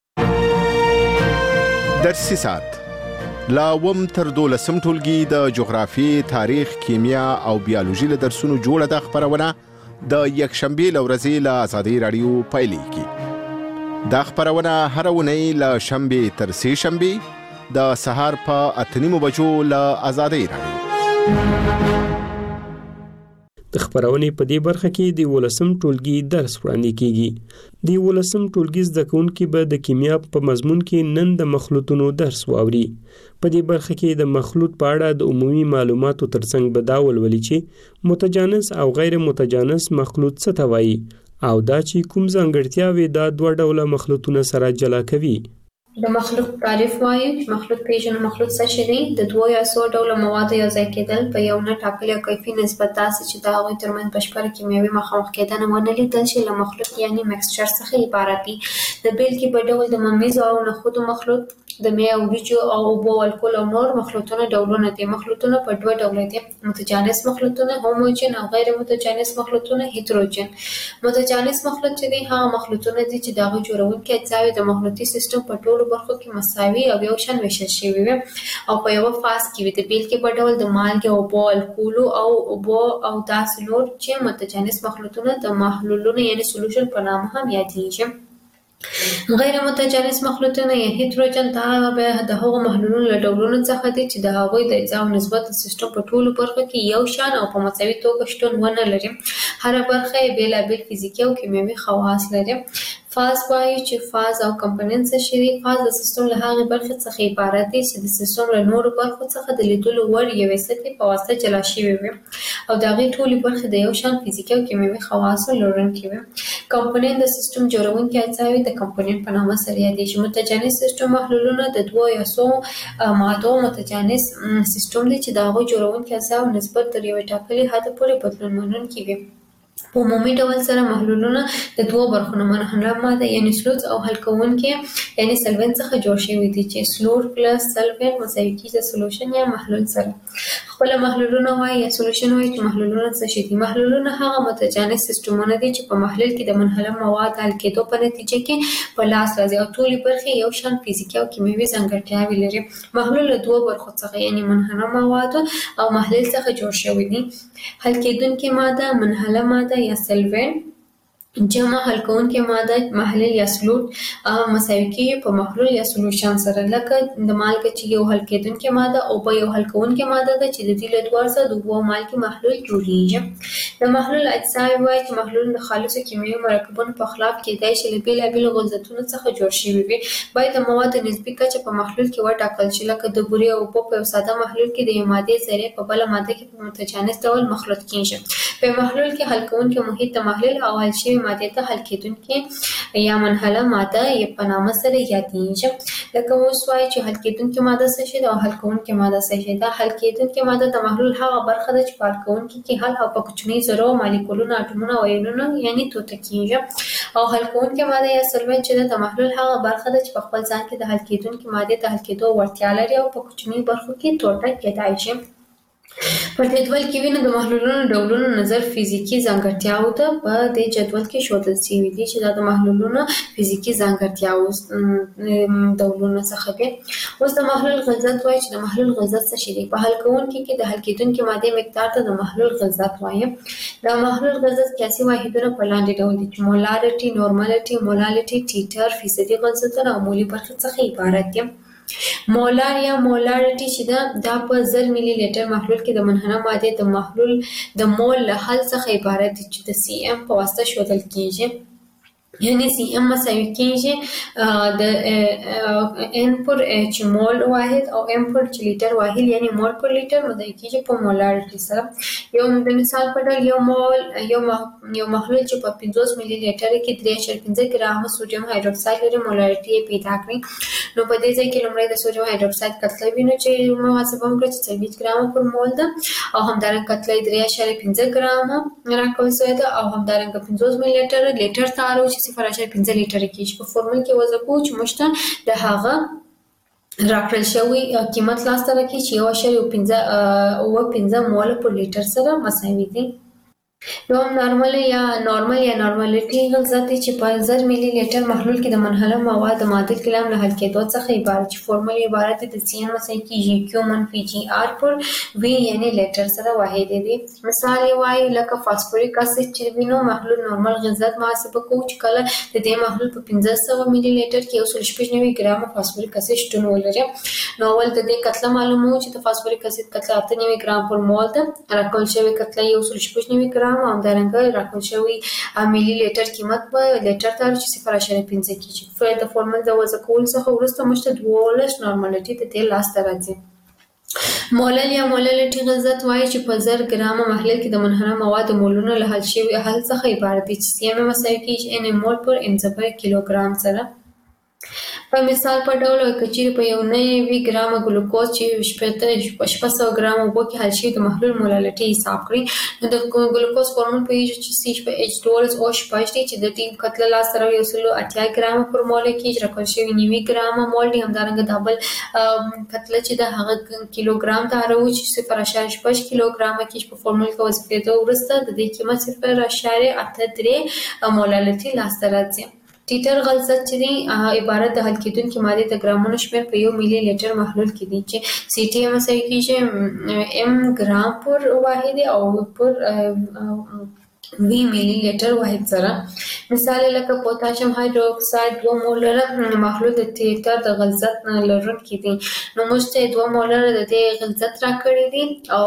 Speaker 8: درسي ساعت لا وم تر 12 ټولګي د جغرافي، تاریخ، کیمیا او بیولوژي له درسونو جوړه د خبرونه د یکشنبه لورځي له آزادۍ رادیو پایلیږي. دا خبرونه هر ونې له شنبه تر سه شنبه د سهار په 8:30 بجو له آزادۍ رادیو.
Speaker 6: د خبرونې په دې برخه کې د 18م ټولګي درس وړاندې کیږي د 18م ټولګي زده کوونکي به د کیمیا په مضمون کې نن د مخلوطونو درس واوري په دې برخه کې د مخلوط په اړه د عمومي معلوماتو ترڅنګ به دا ولولي چې متجانس او غیر متجانس مخلوط څه ته وایي او دا چې کوم ځانګړتیاوې دا دوه ډوله مخلوطونه سره جلا کوي
Speaker 7: د مخلوط تعریف وایي مخلوط پیژنو مخلوط څه شي دی د دوه یا څو ډوله موادو یو ځای کېدل په یو نه ټاکلي کیفي نسبت داسې چې د هغوی ترمنځ بشپړه کیمیاوي مخامخ کېدنه ونه لیدل شي له مخلوط یعنی مکسچر څخه عبارت دي د بیلګې په ډول د ممیزو او نخودو مخلوط د می او وریجو او اوبو الکول او نور مخلوطونه ډولونه دي مخلوطونه په دوه ډوله دي متجانس مخلوطونه هوموجن او غیر متجانس مخلوطونه هیتروجن متجانس مخلوط چې دي هغه مخلوطونه دي چې دغه جوړونکي اجزاوې د مخلوطي سیستم په ټولو برخو کې مساوي او یو شان ویشل شوي وي او په یو فاز کې وي د بیلګې په ډول د مالګې اوبو الکول او اوبو او داسې نور چې متجانس مخلوطونه د محلولونو یعنی سولوشن په نامه هم یادېږي غیر متجانس مخلوطونه یا هیتروجن دا به د هغو محلولونو له ډولونو څخه دي چې د هغوی د اجزاو نسبت د سیستم په ټولو برخو کې یو شان او په مساوي توګه شتون ونه لري هره برخه یې بېلابېل فزیکي او کیمیاوي خواص لري فاز وایي چې فاز او کمپوننټ څه شي دي فاز د سیستم له هغې برخې څخه عبارت دی چې د سیستم له نورو برخو څخه د لیدلو وړ یوې سطحې په واسطه جلا شوي وي او د هغې ټولې برخې د یو شان فزیکي او کیمیاوي خواصو لرونکي وي کمپوننټ د سیستم جوړونکي اجزاوې د کمپوننټ په نامه سره یادېږي متجانس سیستم محلولونه د دوه یا څو مادو متجانس سیستم دی چې د هغوی جوړونکي اجزاو نسبت تر یوې ټاکلي حده پورې بدلون منونکي وي په عمومي ډول سره محلولونه د دوه برخو نه منحله ماده یعنی سلوټ او حل کوونکي یعنی سلوینټ څخه جوړ شوي دي چې سلوټ پلس سلوینټ مساوي کیږي د سولوشن یا محلول سره خپل محلولونه وایي یا سولوشن وایي چې محلولونه څه شي دي محلولونه هغه متجانس سیستمونه دي چې په محلول کې د منحله مواد حل کېدو په نتیجه کې په لاس راځي او ټولې برخې یو شان فزیکي او کیمیاوي ځانګړتیاوې لري محلول له دوه برخو څخه یعنی منحله مواد او محلول څخه جوړ شوی دي حل کېدونکې ماده منحله ماده یا سلوینټ جمع حل کوونکې ماده محلول یا سلوټ مساوي کیږي په محلول یا سولوشن سره لکه د مالګې چې یو حل کېدونکې ماده او په یو حل کوونکې ماده ده چې د دې له دواړو څخه د اوبو او مالګې محلول جوړیږي د محلول اجزاوې وایي چې محلول د خالصو کیمیاوي مرکبونو په خلاف کېدای شي له بېلابېلو غلظتونو څخه جوړ شوي وي باید د موادو نسبي کچه په محلول کې وټاکل شي لکه د بورې او اوبو په یو ساده محلول کې د یوې مادې ذرې په بله ماده کې په متجانس ډول مخلوط کېږي په محلول کې حل کوونکي محیط د محلول او حل شوي مادې ته حل کېدونکې یا منحله ماده یې په نامه سره یادېږي لکه اوس وایي چې حل کېدونکې ماده څه شي ده او حل کوونکې ماده څه شي ده حل کېدونکې ماده د محلول هغه برخه ده چې په حل کوونکي کې حل او په کوچنۍ ذرو مالیکولونو اټومونو او ایونونو یعنې توته کېږي او حل کوونکې ماده یا سولوینټ چې ده د محلول هغه برخه ده چې په خپل ځان کې د حل کېدونکې مادې د حل کېدو وړتیا لري او په کوچنیو برخو کې ټوټه کېدای شي په جدول کې وینو د محلولونو ډولونو نظر فزیکي ځانګړتیاو ته په دې جدول کې ښودل شوي دي چې دا د محلولونو فزیکي ځانګړتیاو ډولونه څخه دي اوس د محلول غلظت وایي چې د محلول غلظت څه شی دی په حل کوونکي کې د حل کېدونکې مادې مقدار ته د محلول غلظت وایي د محلول غلظت قیاسي واحدونه په لاندې ډول دي چې مولارټي نورمالټي مولالټي ټیټر فیصدي غلظتونه او مولي برخې څخه عبارت دي مولار یا مولارټي چې دا په 1000 ملي لیټر محلول کې د منحله مادې د محلول د مول له حل څخه عبارت دي چې د سی ام په واسطه ښودل کېږي یعنی سی ام مساوي کېږي د ان پر اچ مول واحد او ام پر لیټر واحد یعنی مول پر لیټر مساوي کېږي په مولارټي سره یو د مثال په ډول یو محلول چې په 50 ملي لیټر کې 3.5 ګرام سوډیم هایدروکساید لري مولارټي یې پیدا کړئ نو په دې ځای کې لومړی د سوډیم هایدروکساید کتله وینو چې محاسبه وکړو چې 24 ګرام پر مول ده او همدارنګه کتله 3.5 ګرام راکول شوې ده او همدارنګه 50 ملي لیټر تارو چې 0.5 لیټر کېږي په فورمول کې وضع کوو چې موږ ته د هغه راکړل شوی قیمت لاسته راکړي چې 1.15 مول پر لیټر سره مساوي دي یو نارمل یا نارمالټي غلظت چې په 1000 ملي لیټر محلول کې د منحله مواد معادل کلام له حل کېدو څخه عبارت چې فورمول عبارت د CN مساوي کیږي Q منفي GR پر V یعنی لیټر سره واحد دي. مثال وایي لکه فاسفوریک اسید چې وینو محلول نورمال غلظت محاسبه کوو چې کله د دې محلول په 1500 ملي لیټر کې 196 ګرام فاسفوریک اسید شتون ولري. نو ول د دې کتله معلومو چې د فاسفوریک اسید کتله 98 ګرام پر مول ده. راکول شوی کتله 196 ګرام او همدارنګه راکول شوی ملي لیټر قیمت په لیټر ته چې 0.5 کیږي. فعل د فورمول د وضع کول څخه وروسته مشته 12 نارمالټي ته تل لاس ته راځي. مولل یا موللټي غلظت وایي چې په 1000 ګرام محلول کې د منحله مواد مولونه له حل څخه عبارت دي چې CM مساوي کیږي N مول پر N کیلوګرام سره. په مثال په ډول کچیر په یو 90 ګرام ګلوکوز چې 600 ګرام اوبو کې حل شي د محلول مولالټي حساب کړئ نو د ګلوکوز فورمول په یوه چې H2O چې د دې کتله لاس سره یو سلو 80 ګرام پر مول کې راکول شوی 90 ګرام مول دی. همدارنګه دابل کتله چې د هغه کیلوګرام ته راوځي چې 0.5 کیلوګرام کې په فورمول کې وظیفه ورسته د دې قیمت 0.83 مولالټي لاس ته راځي. ټیټر غلظت چې دی عبارت د حل کېدونکي مادې د ګرامونو شمېر په 1 ملي لیټر محلول کې دی چې CT مساوي کیږي M ګرام پر واحد او پر V ملي لیټر واحد سره. مثال لکه پوتاشیم هایدروکساید 2 مولر محلول د ټیټر د غلظت لرونکي دي. نو موږ ته 2 مولر د دې غلظت راکړي دي او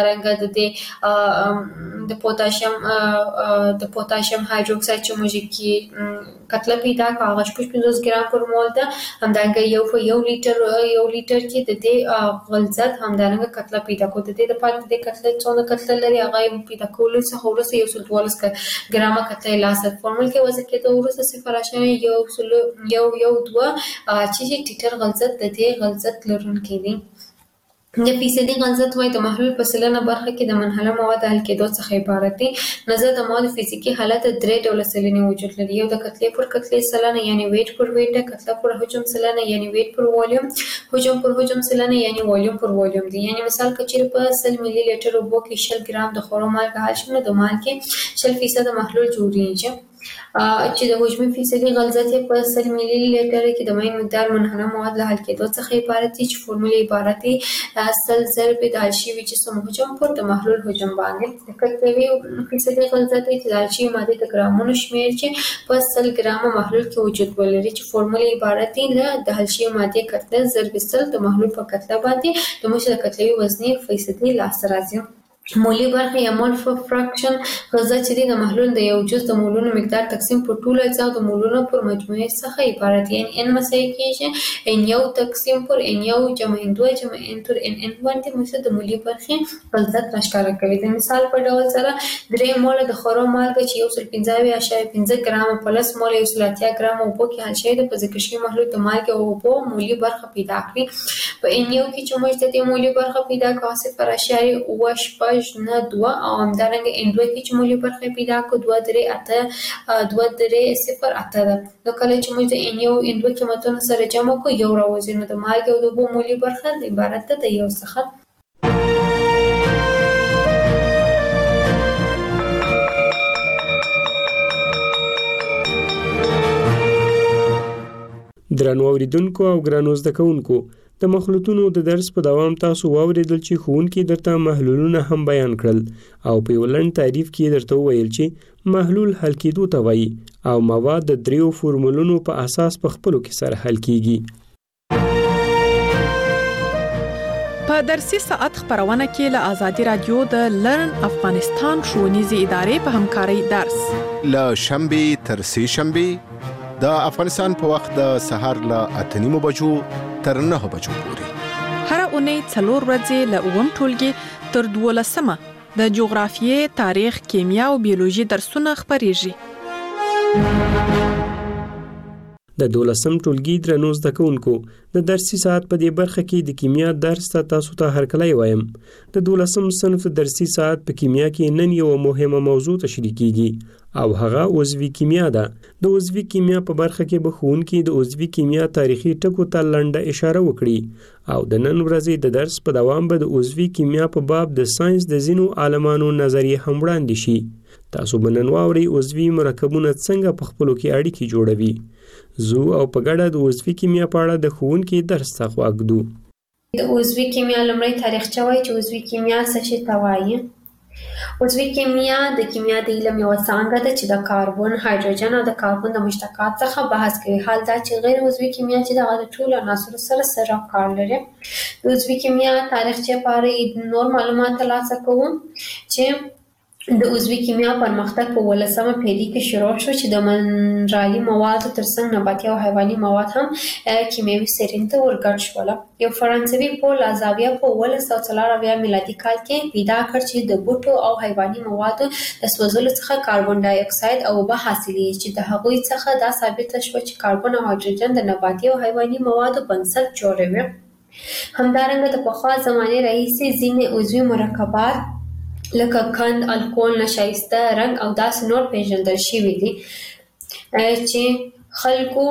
Speaker 7: همدارنګه د پوتاشیم هایدروکساید چې موږ کې کتله پیدا کاغذ 50 ګرام پر مول ده. همدارنګه یو لیټر کې د دې غلظت همدارنګه کتله پیدا کو. د دې لپاره د کتله څونه کتله لري هغه پیدا کول څخه ورسره 12 ګرام کتله لاسه فورمول کې وضع کېدو ورسره 0.1 چې ټیټر غلظت د دې غلظت لرونکي دي. د فیصدي غلظت وایي د محلول په سلنه برخه کې د منحله مواد حل کېدو څخه عبارت دي. نظر د مواد فزیکي حالت 3 ډوله سلنې وجود لري. یو د کتلې پر کتلې سلنه یعنی ویټ پر ویټ ده. کتله پر حجم سلنه یعنی ویټ پر والیوم. حجم پر حجم سلنه یعنی والیوم پر والیوم دي. یعنی مثال کچیر په 100 ملي لیټر اوبو کې 100 ګرام د خورو مالګه حل شي نو د مالګې 100% محلول جوړیږي. چې د حجمي فیصدي غلظت په 100 ملي لیټر کې د مایع مقدار منحله مواد له حل کېدو څخه عبارت دي چې فورمول عبارت دی 100 ضرب د حل شوي جسم حجم پر د محلول حجم باندې. د کتلې فیصدي غلظت چې د حل شوي مادې د ګرامونو شمېر چې په 100 ګرام محلول کې وجود ولري چې فورمول عبارت دی د حل شوي مادې کتله ضرب 100 د محلول په کتله باندې د موږ د کتلوي وزني فیصدي لاسته راځي. مولی برخه یا مول فراکشن غلظت چې د محلول د یو جز د مولونو مقدار تقسیم پر ټولو اجزا د مولونو پر مجموعه څخه عبارت دی. یعنی n مساوي کیږي n1 تقسیم پر n1 جمع n2 جمع n تر n باندې موږ د مولی برخه غلظت راښکاره کوي. د مثال په ډول سره 3 مول د خورو مالګه چې 115.5 ګرام پلس مول 180 ګرام اوبو کې حل شوی د ذکر شوی محلول د مالګې او اوبو مولی برخه پیدا کړي. په n1 کې چې موږ د دې مولی برخه پیدا کوو 0.8 نه 2 او همدارنګه n2 کې چې مولی برخه پیدا کو 2.8 ده. نو کله چې موږ د n1 n2 قیمتونو سره جمع کو یو راوځي نو د مالګې او د اوبو مولی برخه عبارت ده د یو څخه.
Speaker 6: درنو اوریدونکو او ګرانو زده کوونکو د مخلوطونو د درس په دوام تاسو واوریدل چې ښوونکي درته محلولونه هم بیان کړل او په یو لنډ تعریف کې درته وویل چې محلول حل کېدو ته وایي او مواد د 3 فورمولونو په اساس په خپلو کې سره حل کیږي.
Speaker 5: په درسي ساعت خبرونه کې له آزادي رادیو د لرن افغانستان ښوونیزې ادارې په همکارۍ درس
Speaker 8: له شنبه تر سه شنبه د افغانستان په وخت د سهار له 8:30 بجو تر 9 بجو پورې.
Speaker 5: هر اونۍ 4 ورځې له 9 ټولګي تر 12 د جغرافیې، تاریخ، کیمیا او بیولوژي درسونه خبريږي.
Speaker 6: د 12م ټولګي درنو زده کوونکو د درسي ساعت په دې برخه کې د کیمیا درس ته تاسو ته هرکلی وایم. د 12م صنف درسي ساعت په کیمیا کې نن یو مهمه موضوع تشریح کیږي او هغه عضوي کیمیا ده. د عضوي کیمیا په برخه کې به ښوونکي د عضوي کیمیا تاریخي ټکو ته لنډه اشاره وکړي او د نن ورځې د درس په دوام به د عضوي کیمیا په باب د ساينس د ځینو عالمانو نظریې هم وړاندې شي. تاسو بنن واوري عضوي مرکبونه څنګه په خپلو کې اړیکې جوړوي. زو او په ګډه د عضوي کیمیا په اړه د ښوونکي درس ته غواږدو.
Speaker 7: د عضوي کیمیا لومړی تاریخچه وایي چې عضوي کیمیا څه شي ته وایي. عضوي کیمیا د کیمیا د علم یوه څانګه ده چې د کاربن، هایدروجن او د کاربن د مشتقات څخه بحث کوي. حال دا چې غیر عضوي کیمیا چې دغه د ټولو عناصرو سره کار لري. د عضوي کیمیا تاریخچه په اړه نور معلومات ترلاسه کوو چې د عضوي کیمیا پرمختګ په 18مه پېړۍ کې شروع شو چې د منرالي موادو ترڅنګ نباتي او حیواني مواد هم کیمیاوي سرین ته ورګډ شول. یو فرانسوي پول لازاویه په 1904 میلادي کال کې پیدا کړ چې د بوټو او حیواني موادو د سوځولو څخه کاربن ډای اکساید او اوبه حاصلېږي چې د هغوی څخه دا ثابته شوه چې کاربن او هایدروجن د نباتي او حیواني موادو بنسټ جوړوي. همدارنګه د پخوا زمانې راهیسې ځینې عضوي مرکبات لکه قند، الکول، نشایسته رنګ او داسې نور پیژندل شوي دي چې خلکو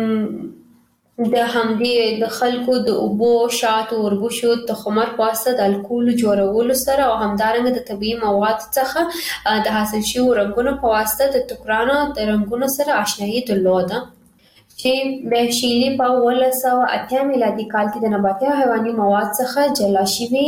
Speaker 7: د اوبو، شاتو، وربشو، تخمر په واسطه د الکول جوړولو سره او همدارنګه د طبیعي موادو څخه د حاصل شویو رنګونو په واسطه د ټوکرانو د رنګونو سره آشنایي درلوده چې د شیلي په 1908 میلادي کال کې د نباتي او حیواني مواد څخه جلا شوي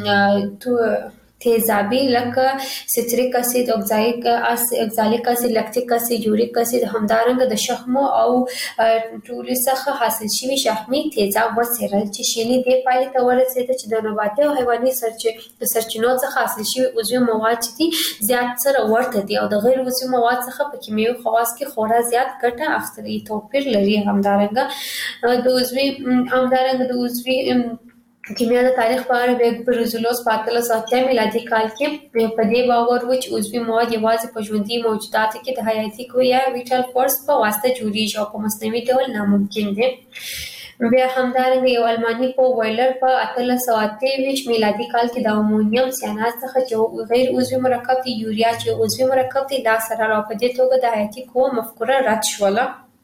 Speaker 7: تیزابي لکه سیتریک اسید، اکزالیک اسید، لکتیک اسید، یوریک اسید، همدارنګه د شحمو او ټولو څخه حاصل شوي شحمي تیزاب وڅېړل چې شیلي دې پایلې ته ورسېده چې د نباتي او حیواني سرچینو څخه حاصل شوي عضوي مواد چې دي زیات سره ورته دي او د غیر عضوي مواد څخه په کیمیاوي خواص کې خورا زیات ګټه اخیستلي توپیر لري. همدارنګه د عضوي کیمیا د تاریخ په اړه برزولوس په 1808 میلادي کال کې په دې باور و چې عضوي مواد یوازې په ژوندي موجوداتو کې د حیاتي قوې یا ویټال فورس په واسطه جوړیږي او په مصنوعي ډول ناممکن دي. بیا همدارنګه یو الماني پوه ویلر په 1828 میلادي کال کې د امونیم سیانات څخه چې غیر عضوي مرکب دی یوریا چې عضوي مرکب دی لاسته راوړ. په دې توګه د حیاتي قوې مفکوره رد شوله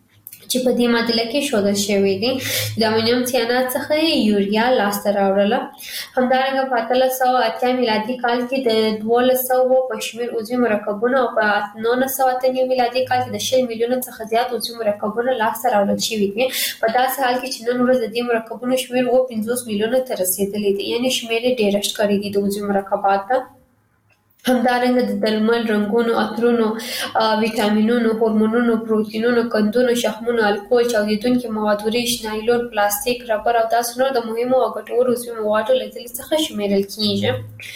Speaker 7: چې په دې معادله کې ښودل شوی دی. د امونیم سیانات څخه یوریا لاسته راوړله. همدارنګه په 1880 میلادي کال کې د 1200 په شمېر عضوي مرکبونه او په 1908 میلادي کال کې د 10 میلیونو څخه زیات عضوي مرکبونه لاسته راوړل شوي دي. په داسې حال کې چې نن ورځ د دې مرکبونو شمېر 50 میلیونو ته رسېدلی دی، یعنې شمېر یې ډېرښت کړی دی د عضوي مرکباتو. همدارنګه د درمل، رنګونو، عطرونو، ویټامینونو، هورمونونو، پروتینونو، قندونو، شحمونو، الکول، چاودیدونکي مواد، وریښ، نایلون، پلاستیک، ربر او داسې نور د مهمو او ګټورو عضوي موادو له ډلې څخه شمیرل کیږي.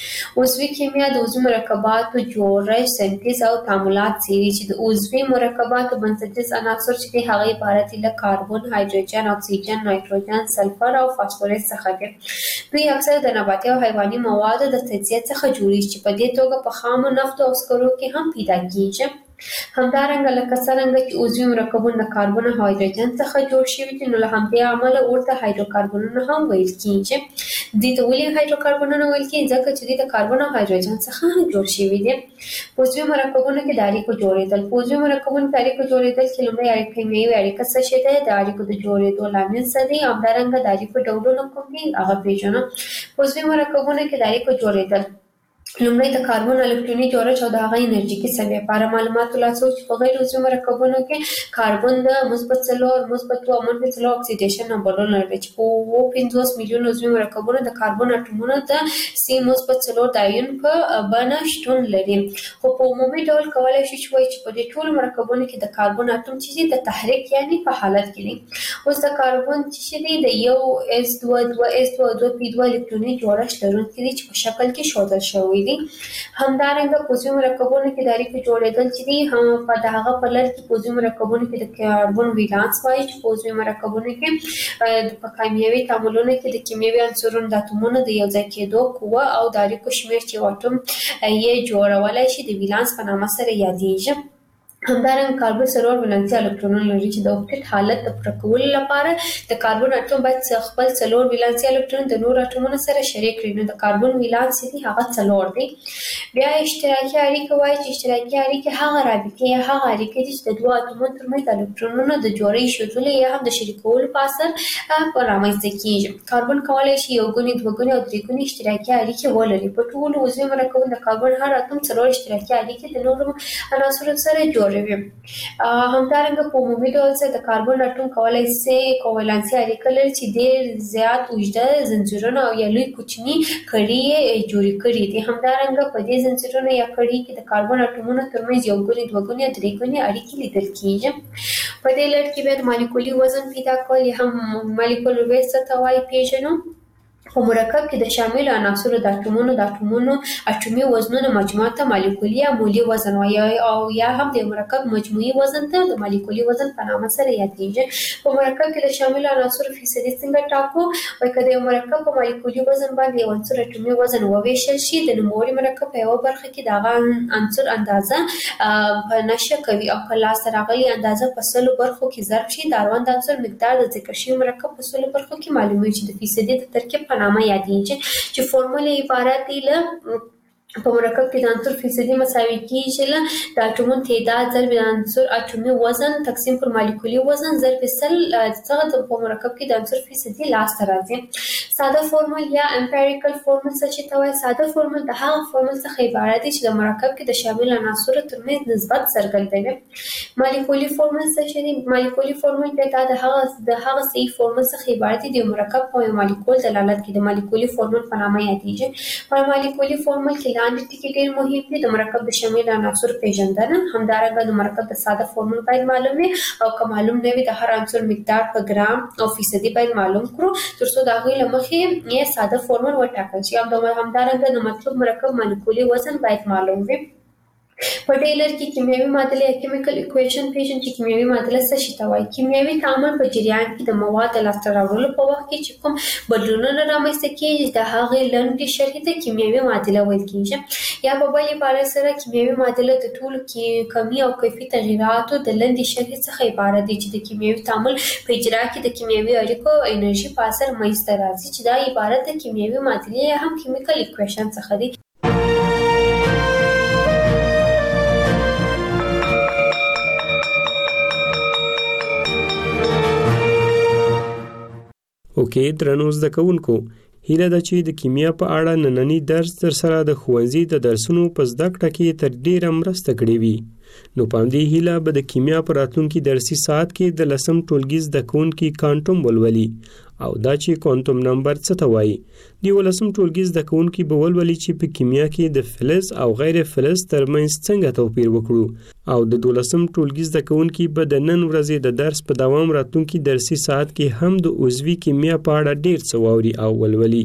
Speaker 7: عضوي کیمیا د عضوي مرکباتو جوړښت، سنتیز او تعاملات څېړي چې د عضوي مرکباتو بنسټیز عناصر چې دي هغه عبارت دي له کاربن، هایدروجن، اکسیجن، نایتروجن، سلفر او فاسفورس څخه دي. دوی اکثر د نباتي او حیواني موادو د تجزیه څخه جوړیږي چې په دې توګه په خامو نفتو او سکرو کې هم پیدا کیږي. همدارنګه لکه څرنګه چې عضوي مرکبونه د کاربن او هایدروجن څخه جوړ شوي دي، نو له همدې امله ورته هایدروکاربنونه هم ویل کیږي. دوی ته ولې هایدروکاربنونه ویل کیږي؟ ځکه چې دوی د کاربن او هایدروجن څخه جوړ شوي دي. په عضوي مرکبونو کې د اړیکو جوړېدل. په عضوي مرکبونو کې اړیکو جوړېدل کې لومړی کیمیاوي اړیکه څه شی ده، د اړیکو د جوړېدو لامل څه دی، همدارنګه د اړیکو ډولونه کوم دي هغه پیژنو. په عضوي مرکبونو کې د اړیکو جوړېدل لومړی د کاربن الکتروني جوړښت او د هغه انرژیکي سویې لپاره معلومات ترلاسه چې په غیر عضوي مرکبونو کې کاربن د -4 -2 او -4 اکسیډیشن نمبرونه لري چې په 50 میلیون عضوي مرکبونو د کاربن اټومونو د C-4 د آیون په بڼه شتون لري. خو په عمومي ډول کولای شي چې وایي چې په دې ټولو مرکبونو کې د کاربن اټوم چې د تحریک یعنی په حالت کې دي. اوس د کاربن چې دی د یو S2 الکتروني جوړښت لرونکي دي چې په شکل کې ښودل شوی دي. همدارنګه په عضوي مرکبونو کې د اړیکو جوړېدل چې دي په دغه په لړ کې په عضوي مرکبونو کې د کاربن ولانس وایي چې په عضوي مرکبونو کې په کیمیاوي تعاملونو کې د کیمیاوي عنصرونو د اتومونو د یوځای کېدو قوه او د اړیکو شمېر چې اټوم یې جوړولای شي د ولانس په نامه سره یادېږي. همدارنګه کاربن سلور ولانسي الکترونونه لري چې د اوکټیت حالت د پوره کولو لپاره د کاربن اټوم باید خپل سلور ولانسي الکترون د نور اټومونو سره شریک کړي. نو د کاربن ولانس دی هغه څلور دی. بیا اشتراکي اړیکه وایي چې اشتراکي اړیکه هغه رابطه یا هغه اړیکه دي چې د دوه اټومونو ترمنځ د الکترونونو د جوړې شدول یا هم د شریکولو په اثر رامنځته کیږي. کاربن کولای شي یو ګونی، دوه ګونی او درې ګونی اشتراکي اړیکې ولري. په ټولو عضوي مرکبونو د کاربن هر اتوم څلور اشتراکي اړیکې د نورو عناصرو سره جوړوي. همدارنګه په عمومي ډول سره د کاربن اټوم کولای شي کوولانسي اړیکه لري چې ډېر زیات اوږده زنجیرونه او یا لوی کوچني کړي جوړ کړي دي. همدارنګه په دې زنجیرونو یا کړي کې د کاربن اټومونو ترمنځ یو ګونی، دوه ګونی او درې ګونی اړیکې لیدل کیږي. په دې لړ کې به مالیکولي وزن پیدا کول یا هم مالیکول ویټ څه ته وایي پیژنو. په مرکب کې د شامل عناصرو د اټومونو اټومي وزنونو مجموعه ته مالیکولي یا مولي وزن وایي او یا هم د مرکب مجموعي وزن ته د مالیکولي وزن په نامه سره یادېږي. په مرکب کې د شامل عناصرو فیصدي څنګه ټاکو؟ وایي که د یو مرکب په مالیکولي وزن باندې یو عنصر اټومي وزن وویشل شي، د نوموړي مرکب په یوه برخه کې د هغه عنصر اندازه په نشه کوي او که لاسته راغلې اندازه په 100 برخو کې ضرب شي، د اړوند عنصر مقدار د ذکر شوي مرکب په 100 برخو کې معلومیږي چې د فیصدي د ترکیب په نامه یادېږي چې فورمول عبارت دی له په مرکب کې د عنصر فیصدي مساوي کیږي له د اټومونو تعداد ضرب د عنصر اټومي وزن تقسیم پر مالیکولي وزن ضرب 100 څخه په مرکب کې د عنصر فیصدي لاسته راځي. ساده فورمول یا امپیریکل فورمول څه ته وایي؟ ساده فورمول د هغه فورمول څخه عبارت دی چې د مرکب کې د شامل عناصرو ترمنځ نسبت څرګندوي. مالیکولي فورمول څه دی؟ مالیکولي فورمول بیا د هغه صحیح فورمول څخه عبارت دی د مرکب په مالیکول دلالت کوي. د مالیکولي فورمول په نامه یادېږي. په مالیکولي فورمول کې لاندې ټکي ډېر مهم دي. د مرکب د شامل عناصرو پیژندنه، همدارنګه د مرکب د ساده فورمول باید معلوم وي او که معلوم نه وي د هر عنصر مقدار په ګرام او فیصدي باید معلوم کړو ترڅو د هغوی له مخې یې ساده فورمول وټاکل شي. همدارنګه د مطلوب مرکب مالیکولي وزن باید معلوم وي. په دې لړ کې کیمیاوي معادله یا کیمیکل ایکویشن پیژنئ چې کیمیاوي معادله څه شي ته وایي. کیمیاوي تعامل په جریان کې د مواد د لاسته راوړلو په وخت کې چې کوم بدلونونه رامنځته کېږي د هغې لنډې شرحې ته کیمیاوي معادله ویل کېږي. یا په بل عبارت سره کیمیاوي معادله د ټولو کمي او کیفي تغییراتو د لنډې شرحې څخه عبارت دی چې د کیمیاوي تعامل په اجرا کې د کیمیاوي اړیکو او انرژي په اثر منځته راځي چې دا عبارت د کیمیاوي معادلې یا هم کیمیکل ایکویشن څخه دی.
Speaker 6: اوکې درنو زده کوونکو، هیله ده چې د کیمیا په اړه نننی درس در سره د ښوونځي د درسونو په زده کړه کې تر ډیره مرسته کړې وي. نو په همدې هیله به د کیمیا په راتلونکي درسي ساعت کې د 10م ټولګي زده کوونکي کوانټم ولولي او دا چې کوانټم نمبر څه ته وایي. د 11م ټولګي زده کوونکي به ولولي چې په کیمیا کې د فلز او غیر فلز ترمنځ څنګه توپیر وکړو او د 12م ټولګي زده کوونکي به د نن ورځې د درس په دوام راتلونکي درسي ساعت کې هم د عضوي کیمیا په اړه ډیر څه واوري او ولولي.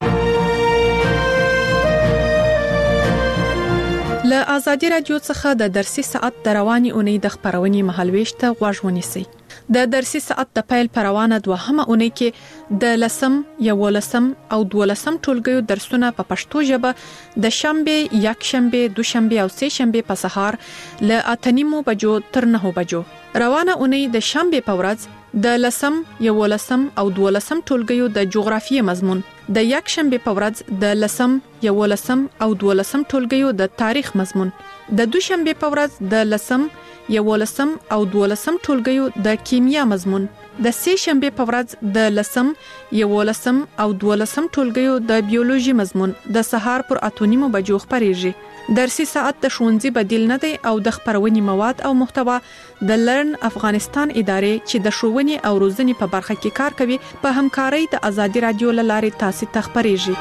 Speaker 5: له آزادي رادیو څخه د درسي ساعت د رواني اونۍ د خبرونې مهالويش ته غوږ ونیسئ. د درسي ساعت د پیل پر روانه دوهمه اونۍ کې د 10م، 11م او 12م ټولګیو درسونه په پښتو ژبه د شنبه، یکشنبه، دوشنبه او سه شنبه په سهار له 8:30 بجو تر 9 بجو. روانه اونۍ د شنبه په ورځ د 10م، 11م او 12م ټولګیو د جغرافیې مضمون، د یکشنبه په ورځ د 10م، 11م او 12م ټولګیو د تاریخ مضمون، د دوشنبه په ورځ د 10م، 11م او 12م ټولګیو د کیمیا مضمون، د سه شنبه په ورځ د 10م، 11م او 12م ټولګیو د بیولوژي مضمون د سهار پر 8:30 بجو خبريږي. درسي ساعت د ښوونځي بدیل نه دی او د خبرونې مواد او محتوا د لرن افغانستان ادارې چې د ښوونې او روزنې په برخه کې کار کوي په همکارۍ د آزادي رادیو لارې تاسو ته خبريږي.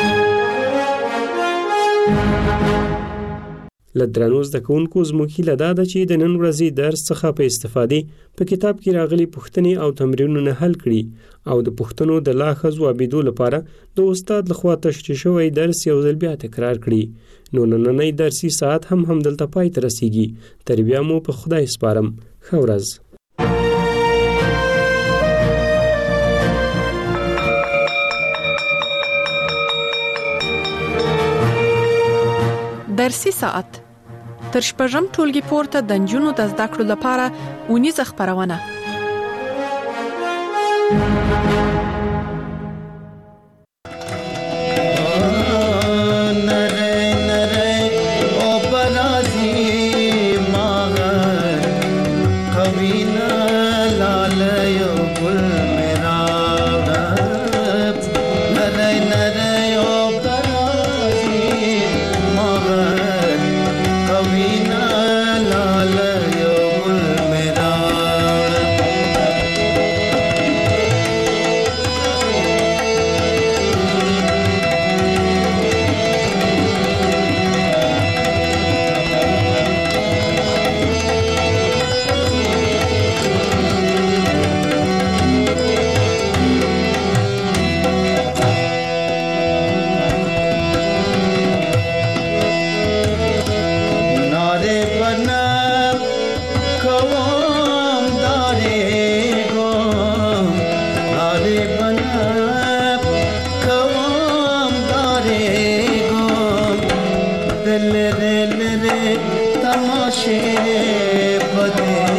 Speaker 6: لدرانو زده کوونکو زموږ هیله دا ده چې د نن ورځې درس څخه په استفادې په کتاب کې راغلي پوښتنې او تمرینونه حل کړي او د پوښتنو د لا ښه ځوابېدو لپاره د استاد لخوا تشریح شوی درس یو ځل بیا تکرار کړي. نو نننی درسي ساعت هم همدلته پای ته رسیږي. تر بیا مو په خدای سپارم. ښه ورځ.
Speaker 5: درسي ساعت تر شپږم ټولګي پورته د نجونو د زده کړو لپاره اونیزه خبرونه.
Speaker 9: तमाशे बदे